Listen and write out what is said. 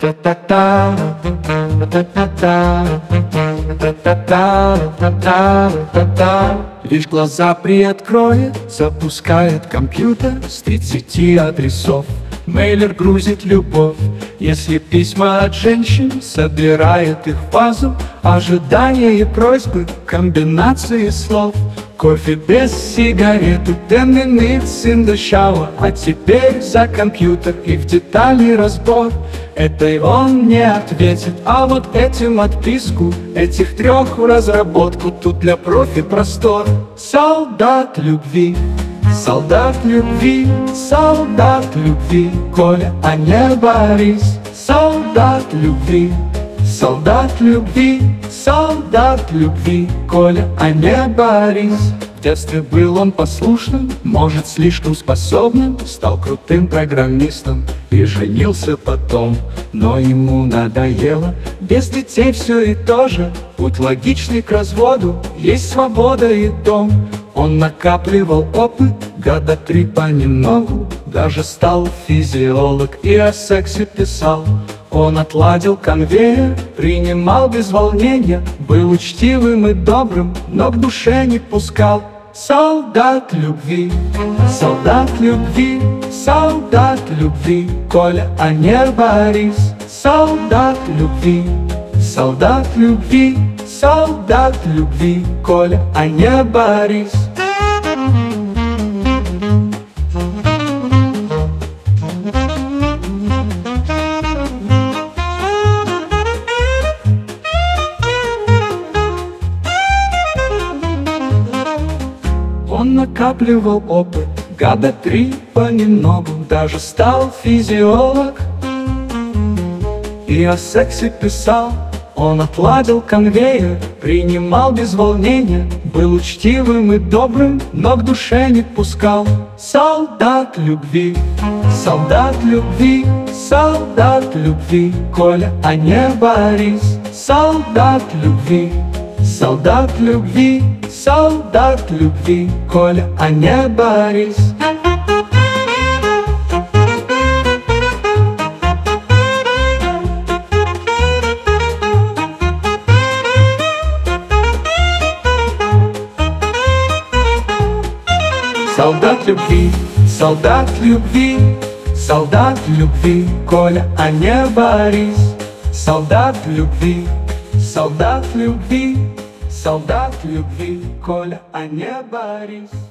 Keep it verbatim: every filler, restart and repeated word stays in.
Та-та-та, та-та-та, та-та-та, та-та-та. Лишь глаза приоткроет, запускает компьютер с тридцати адресов. Мейлер грузит любовь, если письма от женщин, собирает их в вазу. Ожидания и просьбы, комбинации слов. Кофе без сигареты, ten minutes in the shower. А теперь за компьютер и в детали разбор. Этой он не ответит, а вот этим отписку. Этих трех в разработку, тут для профи простор. Солдат любви, солдат любви, солдат любви, Коля, а не Борис. Солдат любви, солдат любви, солдат любви, Коля, а не Борис. В детстве был он послушным, может, слишком способным. Стал крутым программистом и женился потом. Но ему надоело, без детей все и то же. Путь логичный к разводу, есть свобода и дом. Он накапливал опыт, года три понемногу. Даже стал физиолог и о сексе писал. Он отладил конвейер, принимал без волнения. Был учтивым и добрым, но к душе не пускал. Солдат любви, солдат любви, солдат любви, Коля, а не Борис. Солдат любви, солдат любви, солдат любви, Коля, а не Борис. Он накапливал опыт, года три понемногу. Даже стал физиолог и о сексе писал. Он отладил конвейер, принимал без волнения. Был учтивым и добрым, но к душе не пускал. Солдат любви, солдат любви, солдат любви, Коля, а не Борис. Солдат любви, солдат любви, солдат любви, Коля, а не Борис. Солдат любви, солдат любви, солдат любви, Коля, а не Борис. Солдат любви, солдат любви, солдат любви, Коля, а не Борис.